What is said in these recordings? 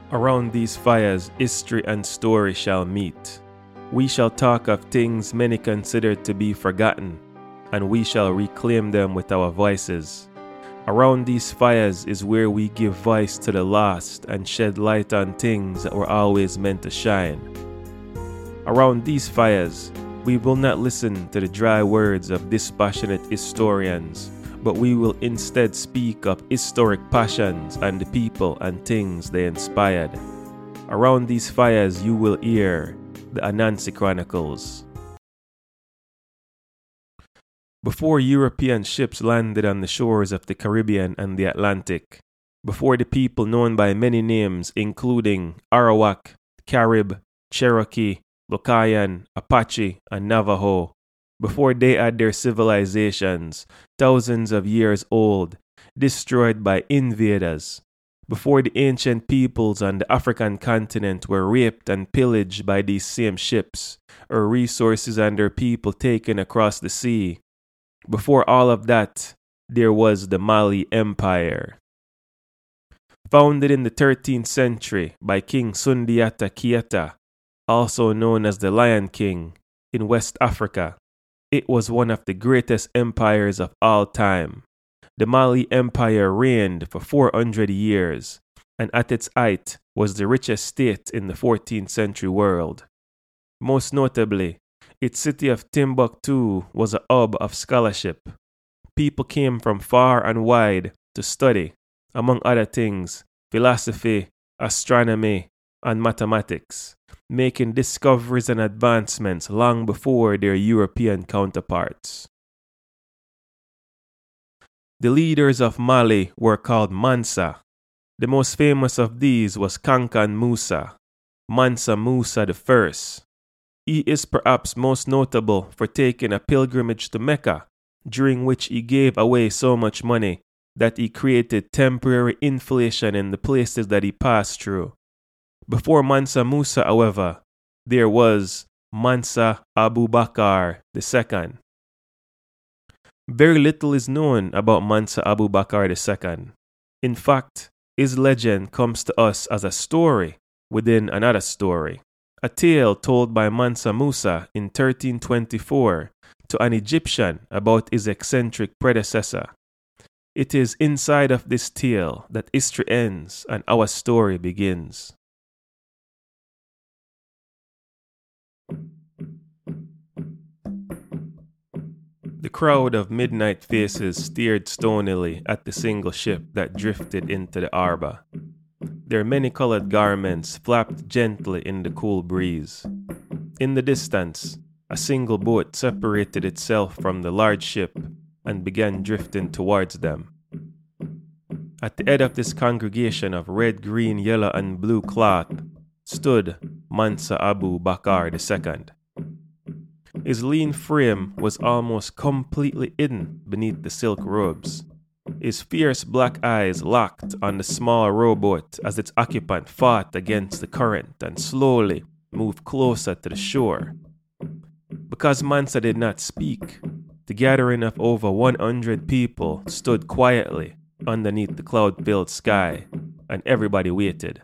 Around these fires, history and story shall meet. We shall talk of things many consider to be forgotten, and we shall reclaim them with our voices. Around these fires is where we give voice to the lost and shed light on things that were always meant to shine. Around these fires, we will not listen to the dry words of dispassionate historians, but we will instead speak of historic passions and the people and things they inspired. Around these fires you will hear the Anansi Chronicles. Before European ships landed on the shores of the Caribbean and the Atlantic, before the people known by many names including Arawak, Carib, Cherokee, Locayan, Apache, and Navajo, before they had their civilizations, thousands of years old, destroyed by invaders, before the ancient peoples on the African continent were raped and pillaged by these same ships, or resources and their people taken across the sea, before all of that, there was the Mali Empire. Founded in the 13th century by King Sundiata Keita, also known as the Lion King, in West Africa, it was one of the greatest empires of all time. The Mali Empire reigned for 400 years, and at its height was the richest state in the 14th century world. Most notably, its city of Timbuktu was a hub of scholarship. People came from far and wide to study, among other things, philosophy, astronomy, and mathematics, making discoveries and advancements long before their European counterparts. The leaders of Mali were called Mansa. The most famous of these was Kankan Musa, Mansa Musa I. He is perhaps most notable for taking a pilgrimage to Mecca, during which he gave away so much money that he created temporary inflation in the places that he passed through. Before Mansa Musa, however, there was Mansa Abu Bakr II. Very little is known about Mansa Abu Bakr II. In fact, his legend comes to us as a story within another story. A tale told by Mansa Musa in 1324 to an Egyptian about his eccentric predecessor. It is inside of this tale that history ends and our story begins. The crowd of midnight faces stared stonily at the single ship that drifted into the harbor. Their many-colored garments flapped gently in the cool breeze. In the distance, a single boat separated itself from the large ship and began drifting towards them. At the head of this congregation of red, green, yellow, and blue cloth stood Mansa Abu Bakr II. His lean frame was almost completely hidden beneath the silk robes. His fierce black eyes locked on the small rowboat as its occupant fought against the current and slowly moved closer to the shore. Because Mansa did not speak, the gathering of over 100 people stood quietly underneath the cloud-filled sky, and everybody waited.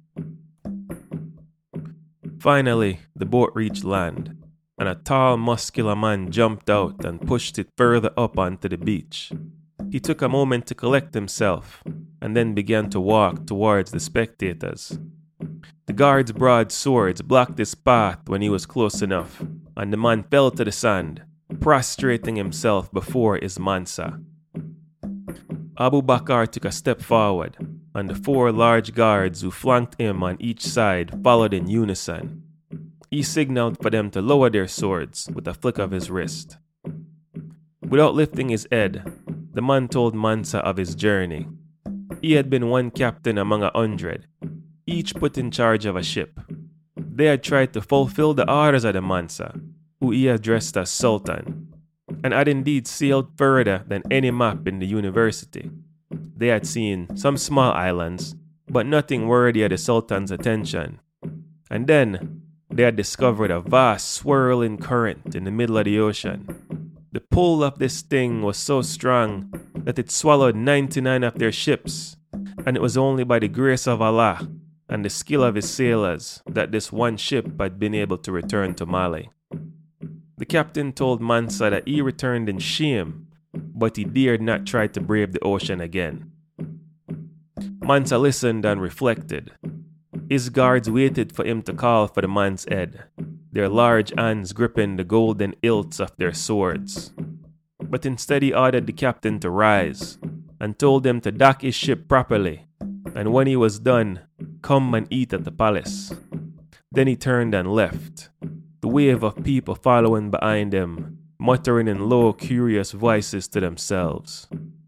Finally, the boat reached land, and a tall, muscular man jumped out and pushed it further up onto the beach. He took a moment to collect himself, and then began to walk towards the spectators. The guards' broad swords blocked his path when he was close enough, and the man fell to the sand, prostrating himself before his Mansa. Abu Bakr took a step forward, and the 4 large guards who flanked him on each side followed in unison. He signaled for them to lower their swords with a flick of his wrist. Without lifting his head, the man told Mansa of his journey. He had been one captain among 100, each put in charge of a ship. They had tried to fulfill the orders of the Mansa, who he addressed as Sultan, and had indeed sailed further than any map in the university. They had seen some small islands, but nothing worthy of the Sultan's attention. And then they had discovered a vast swirling current in the middle of the ocean. The pull of this thing was so strong that it swallowed 99 of their ships, and it was only by the grace of Allah and the skill of his sailors that this one ship had been able to return to Mali. The captain told Mansa that he returned in shame, but he dared not try to brave the ocean again. Mansa listened and reflected. His guards waited for him to call for the man's head, their large hands gripping the golden hilts of their swords. But instead he ordered the captain to rise and told him to dock his ship properly, and when he was done, come and eat at the palace. Then he turned and left, the wave of people following behind him, muttering in low, curious voices to themselves.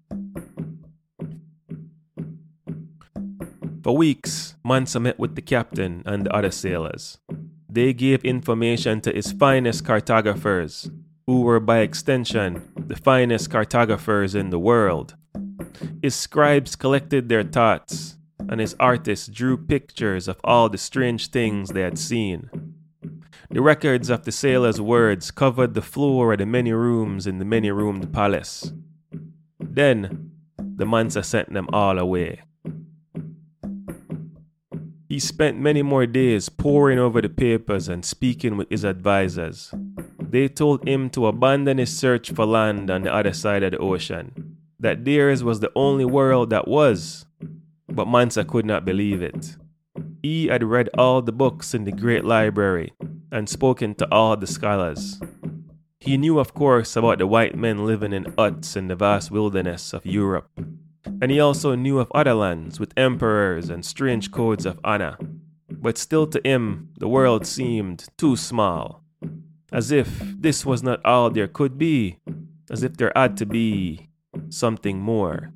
For weeks, Mansa met with the captain and the other sailors. They gave information to his finest cartographers, who were by extension the finest cartographers in the world. His scribes collected their thoughts, and his artists drew pictures of all the strange things they had seen. The records of the sailors' words covered the floor of the many rooms in the many-roomed palace. Then, the Mansa sent them all away. He spent many more days poring over the papers and speaking with his advisors. They told him to abandon his search for land on the other side of the ocean, that theirs was the only world that was. But Mansa could not believe it. He had read all the books in the great library and spoken to all the scholars. He knew, of course, about the white men living in huts in the vast wilderness of Europe. And he also knew of other lands with emperors and strange codes of honor. But still to him, the world seemed too small. As if this was not all there could be. As if there had to be something more.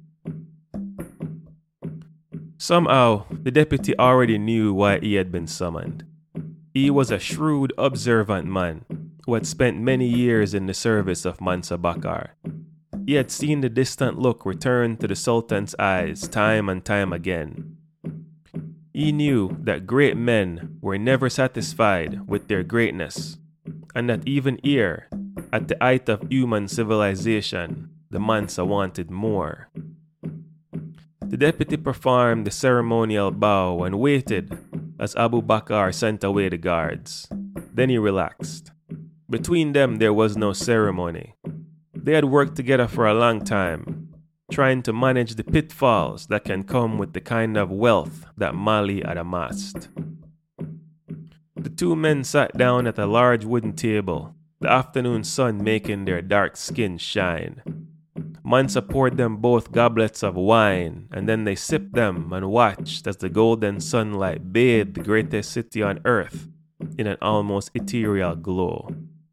Somehow, the deputy already knew why he had been summoned. He was a shrewd, observant man who had spent many years in the service of Mansa Bakar. He had seen the distant look return to the Sultan's eyes time and time again. He knew that great men were never satisfied with their greatness, and that even here, at the height of human civilization, the Mansa wanted more. The deputy performed the ceremonial bow and waited as Abu Bakr sent away the guards. Then he relaxed. Between them there was no ceremony. They had worked together for a long time, trying to manage the pitfalls that can come with the kind of wealth that Mali had amassed. The two men sat down at a large wooden table, the afternoon sun making their dark skins shine. Mansa poured them both goblets of wine, and then they sipped them and watched as the golden sunlight bathed the greatest city on earth in an almost ethereal glow.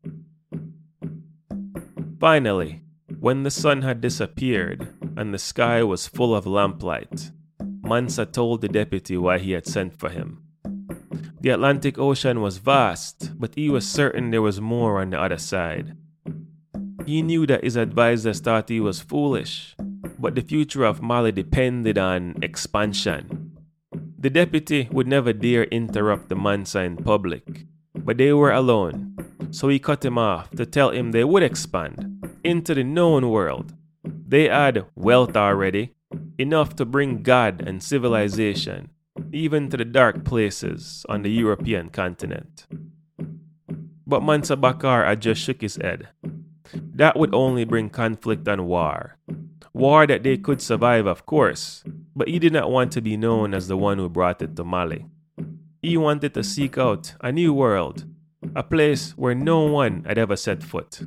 Finally, when the sun had disappeared and the sky was full of lamplight, Mansa told the deputy why he had sent for him. The Atlantic Ocean was vast, but he was certain there was more on the other side. He knew that his advisors thought he was foolish, but the future of Mali depended on expansion. The deputy would never dare interrupt the Mansa in public, but they were alone, so he cut him off to tell him they would expand into the known world. They had wealth already, enough to bring God and civilization, even to the dark places on the European continent. But Mansa Bakar had just shook his head. That would only bring conflict and war. War that they could survive, of course, but he did not want to be known as the one who brought it to Mali. He wanted to seek out a new world, a place where no one had ever set foot.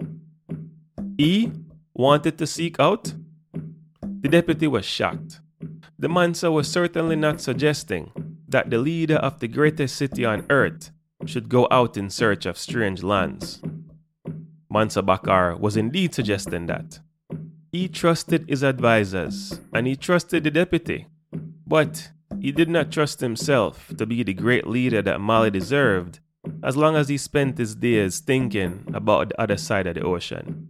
He wanted to seek out? The deputy was shocked. The Mansa was certainly not suggesting that the leader of the greatest city on earth should go out in search of strange lands. Mansa Bakar was indeed suggesting that. He trusted his advisors, and he trusted the deputy. But he did not trust himself to be the great leader that Mali deserved, as long as he spent his days thinking about the other side of the ocean.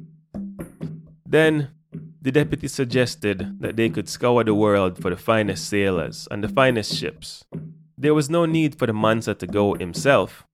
Then, the deputy suggested that they could scour the world for the finest sailors and the finest ships. There was no need for the Mansa to go himself.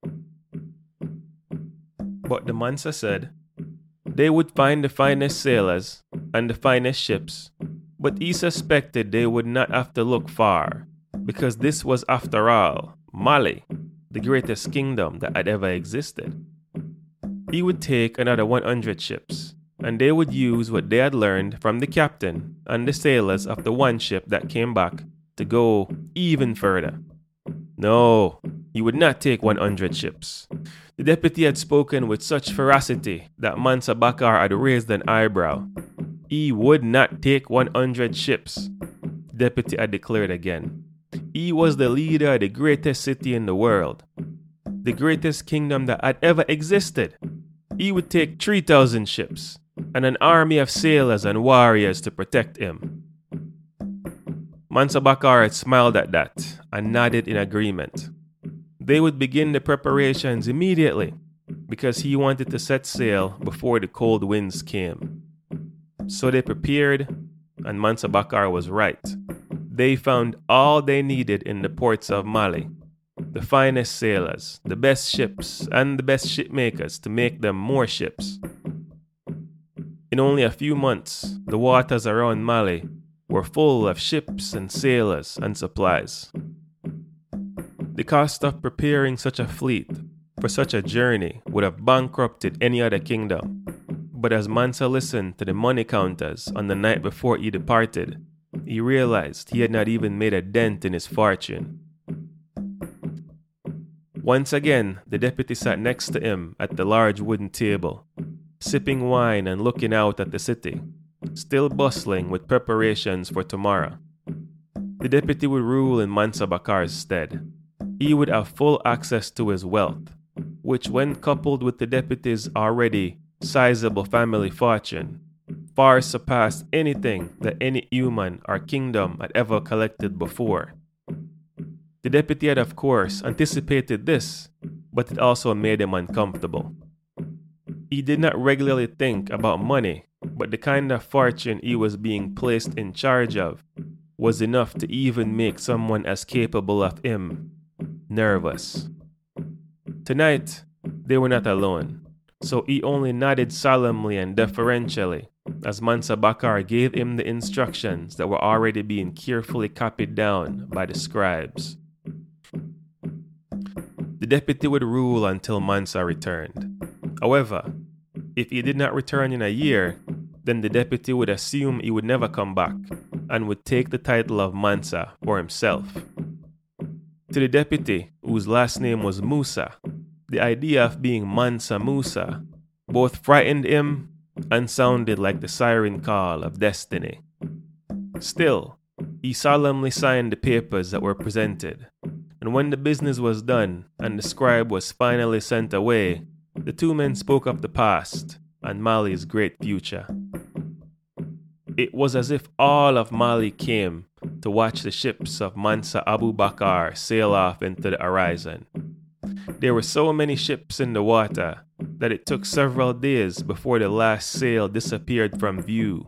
But the Mansa said they would find the finest sailors and the finest ships, but he suspected they would not have to look far, because this was, after all, Mali, the greatest kingdom that had ever existed. He would take another 100 ships, and they would use what they had learned from the captain and the sailors of the one ship that came back to go even further. No, he would not take 100 ships. The deputy had spoken with such ferocity that Mansa Bakar had raised an eyebrow. He would not take 100 ships, the deputy had declared again. He was the leader of the greatest city in the world, the greatest kingdom that had ever existed. He would take 3,000 ships and an army of sailors and warriors to protect him. Mansa Bakar had smiled at that and nodded in agreement. They would begin the preparations immediately because he wanted to set sail before the cold winds came. So they prepared, and Mansa Bakar was right. They found all they needed in the ports of Mali, the finest sailors, the best ships, and the best shipmakers to make them more ships. In only a few months, the waters around Mali were full of ships and sailors and supplies. The cost of preparing such a fleet for such a journey would have bankrupted any other kingdom. But as Mansa listened to the money counters on the night before he departed, he realized he had not even made a dent in his fortune. Once again, the deputy sat next to him at the large wooden table, sipping wine and looking out at the city, still bustling with preparations for tomorrow. The deputy would rule in Mansa Bakar's stead. He would have full access to his wealth, which, when coupled with the deputy's already sizable family fortune, far surpassed anything that any human or kingdom had ever collected before. The deputy had, of course, anticipated this, but it also made him uncomfortable. He did not regularly think about money, but the kind of fortune he was being placed in charge of was enough to even make someone as capable of him nervous. Tonight, they were not alone, so he only nodded solemnly and deferentially as Mansa Bakar gave him the instructions that were already being carefully copied down by the scribes. The deputy would rule until Mansa returned. However, if he did not return in a year, then the deputy would assume he would never come back and would take the title of Mansa for himself. To the deputy, whose last name was Musa, the idea of being Mansa Musa both frightened him and sounded like the siren call of destiny. Still, he solemnly signed the papers that were presented, and when the business was done and the scribe was finally sent away, the two men spoke of the past and Mali's great future. It was as if all of Mali came to watch the ships of Mansa Abu Bakar sail off into the horizon. There were so many ships in the water that it took several days before the last sail disappeared from view.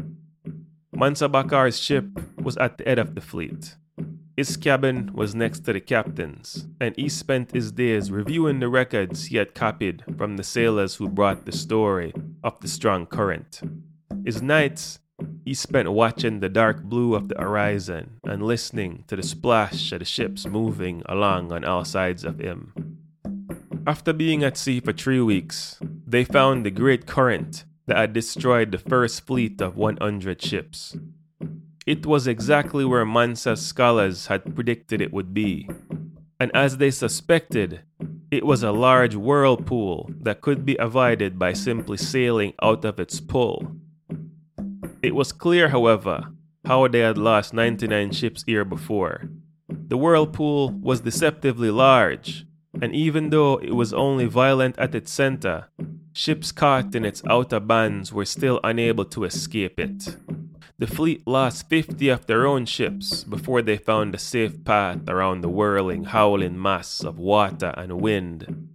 Mansa Bakar's ship was at the head of the fleet. His cabin was next to the captain's, and he spent his days reviewing the records he had copied from the sailors who brought the story of the strong current. His nights he spent watching the dark blue of the horizon and listening to the splash of the ships moving along on all sides of him. After being at sea for 3 weeks, they found the great current that had destroyed the first fleet of 100 ships. It was exactly where Mansa's scholars had predicted it would be, and as they suspected, it was a large whirlpool that could be avoided by simply sailing out of its pull. It was clear, however, how they had lost 99 ships here before. The whirlpool was deceptively large, and even though it was only violent at its center, ships caught in its outer bands were still unable to escape it. The fleet lost 50 of their own ships before they found a safe path around the whirling, howling mass of water and wind.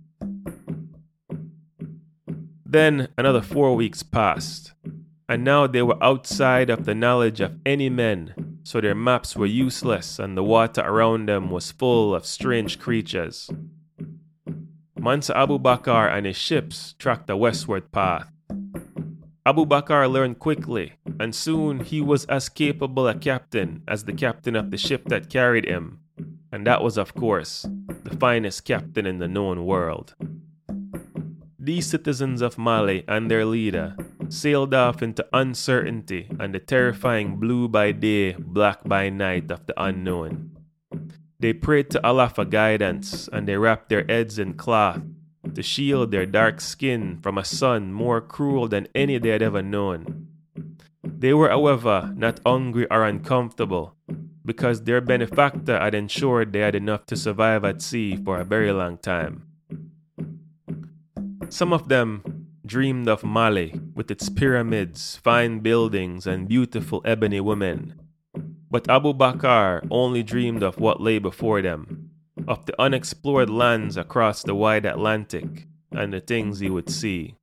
Then another 4 weeks passed, and now they were outside of the knowledge of any men, so their maps were useless and the water around them was full of strange creatures. Mansa Abu Bakar and his ships tracked a westward path. Abu Bakar learned quickly, and soon he was as capable a captain as the captain of the ship that carried him, and that was, of course, the finest captain in the known world. These citizens of Mali and their leader sailed off into uncertainty and the terrifying blue by day, black by night of the unknown. They prayed to Allah for guidance, and they wrapped their heads in cloth to shield their dark skin from a sun more cruel than any they had ever known. They were, however, not hungry or uncomfortable, because their benefactor had ensured they had enough to survive at sea for a very long time. Some of them dreamed of Mali with its pyramids, fine buildings, and beautiful ebony women. But Abu Bakr only dreamed of what lay before them, of the unexplored lands across the wide Atlantic and the things he would see.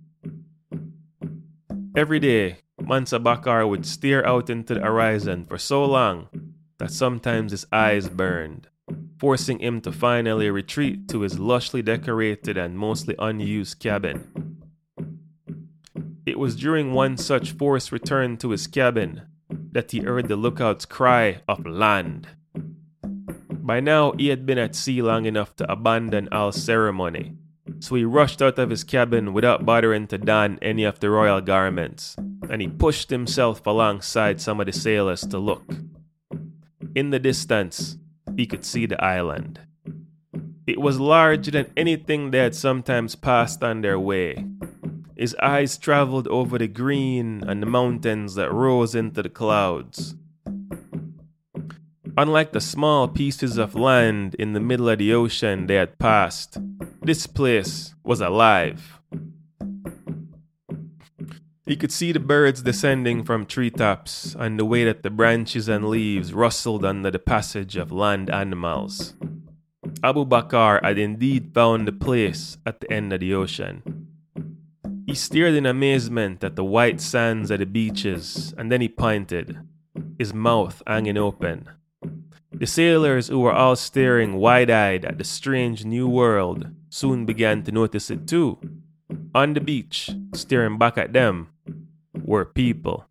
Every day, Mansa Bakr would stare out into the horizon for so long that sometimes his eyes burned, forcing him to finally retreat to his lushly decorated and mostly unused cabin. It was during one such forced return to his cabin that he heard the lookout's cry of land. By now, he had been at sea long enough to abandon all ceremony, so he rushed out of his cabin without bothering to don any of the royal garments, and he pushed himself alongside some of the sailors to look. In the distance, he could see the island. It was larger than anything they had sometimes passed on their way. His eyes traveled over the green and the mountains that rose into the clouds. Unlike the small pieces of land in the middle of the ocean they had passed, this place was alive. He could see the birds descending from treetops and the way that the branches and leaves rustled under the passage of land animals. Abu Bakr had indeed found the place at the end of the ocean. He stared in amazement at the white sands of the beaches, and then he pointed, his mouth hanging open. The sailors, who were all staring wide-eyed at the strange new world, soon began to notice it too. On the beach, staring back at them, were people.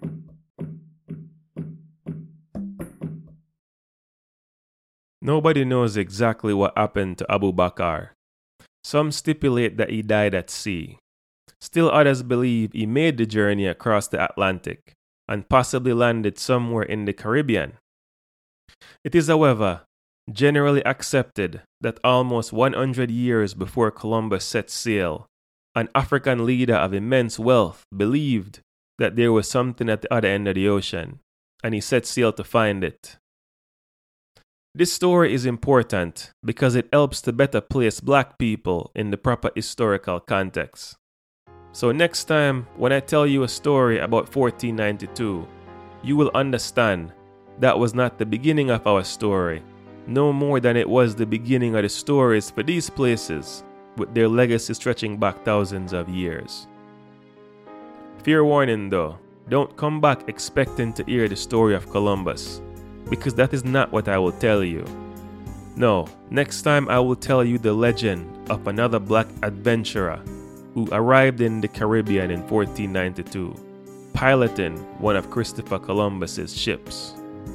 Nobody knows exactly what happened to Abu Bakr. Some stipulate that he died at sea. Still others believe he made the journey across the Atlantic and possibly landed somewhere in the Caribbean. It is, however, generally accepted that almost 100 years before Columbus set sail, an African leader of immense wealth believed that there was something at the other end of the ocean, and he set sail to find it. This story is important because it helps to better place Black people in the proper historical context. So next time, when I tell you a story about 1492, you will understand that was not the beginning of our story, no more than it was the beginning of the stories for these places, with their legacy stretching back thousands of years. Fair warning though, don't come back expecting to hear the story of Columbus, because that is not what I will tell you. No, next time I will tell you the legend of another Black adventurer who arrived in the Caribbean in 1492, piloting one of Christopher Columbus's ships.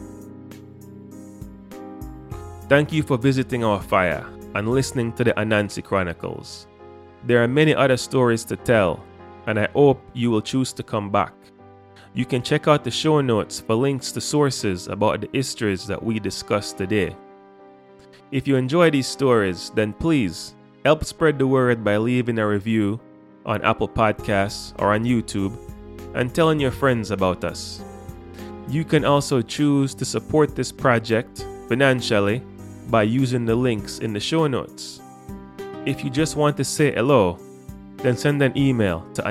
Thank you for visiting our fire and listening to the Anansi Chronicles. There are many other stories to tell, and I hope you will choose to come back. You can check out the show notes for links to sources about the histories that we discussed today. If you enjoy these stories, then please help spread the word by leaving a review on Apple Podcasts or on YouTube and telling your friends about us. You can also choose to support this project financially by using the links in the show notes. If you just want to say hello, then send an email to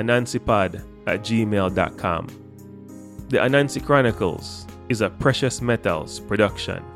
anansipod@gmail.com. The Anansi Chronicles is a Precious Metals production.